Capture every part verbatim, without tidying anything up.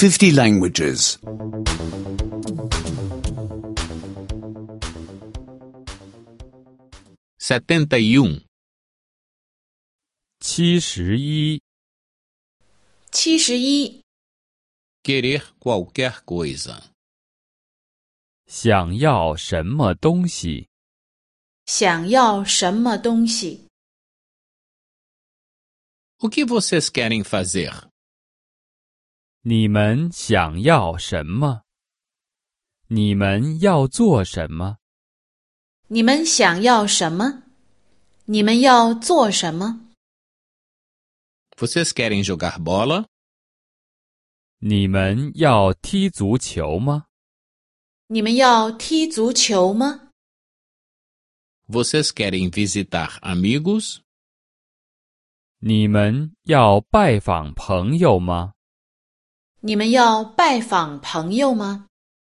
fifty languages. setenta e um 七十一， 七十一， querer qualquer coisa. 想要什么东西？ 想要什么东西？ O que vocês querem fazer? 你们想要什么？你们要做什么？ 你们想要什么？你们要做什么？ Vocês querem jogar bola? 你们要踢足球吗？ 你们要踢足球吗？ Vocês querem visitar amigos? 你们要拜访朋友吗？ 你们要拜访朋友吗？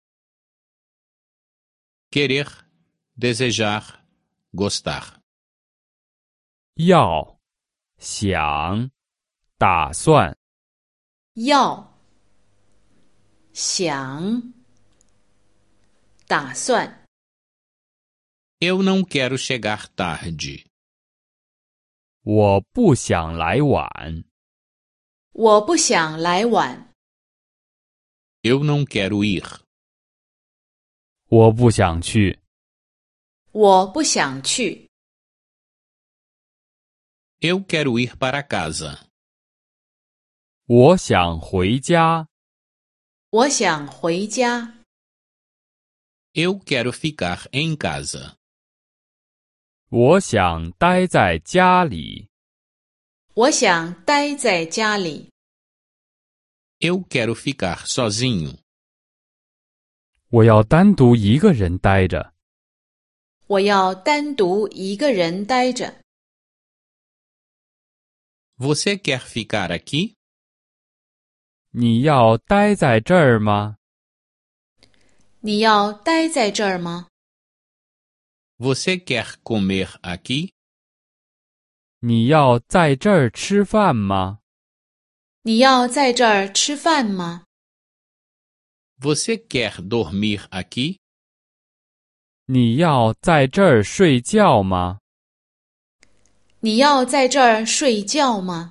Querer, desejar, gostar. 要，想，打算。 要，想，打算。 Eu não quero chegar tarde. 我不想来晚。 我不想来晚。 Eu não quero ir. 我不想去。 我不想去。 Eu quero ir para casa. 我想回家。 我想回家。 Eu quero ficar em casa. 我想待在家里。 我想待在家里。 Eu quero ficar sozinho. 我要单独一个人待着。 我要单独一个人待着。 Você quer ficar aqui? 你要待在这儿吗？ 你要待在这儿吗？ Você quer comer aqui? 你要在这儿吃饭吗？ 你要在这儿吃饭吗？ Você quer dormir aqui? 你要在这儿睡觉吗？ 你要在这儿睡觉吗？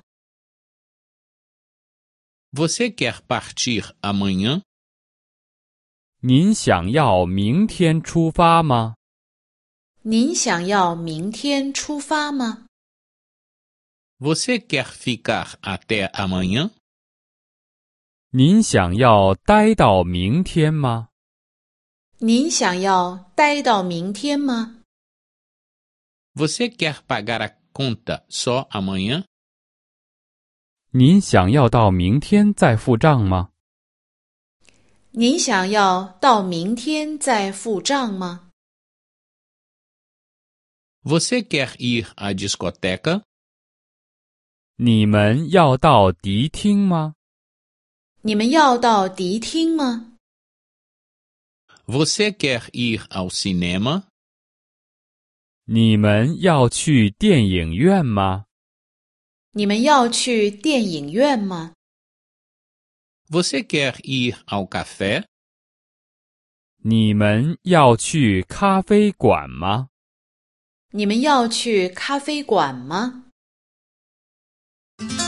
Você quer partir amanhã? 您想要明天出发吗？ 您想要明天出发吗？ Você quer ficar até amanhã? 您想要待到明天吗？ 您想要待到明天吗？ Você quer pagar a conta só amanhã? 您想要到明天再付账吗？ 您想要到明天再付账吗？ Você quer ir à discoteca? 你们要到迪厅吗？ 你们要到迪厅吗？ Você quer ir ao cinema? 你们要去电影院吗？ 你们要去电影院吗？ Você quer ir ao café? 你们要去咖啡馆吗？ 你们要去咖啡馆吗？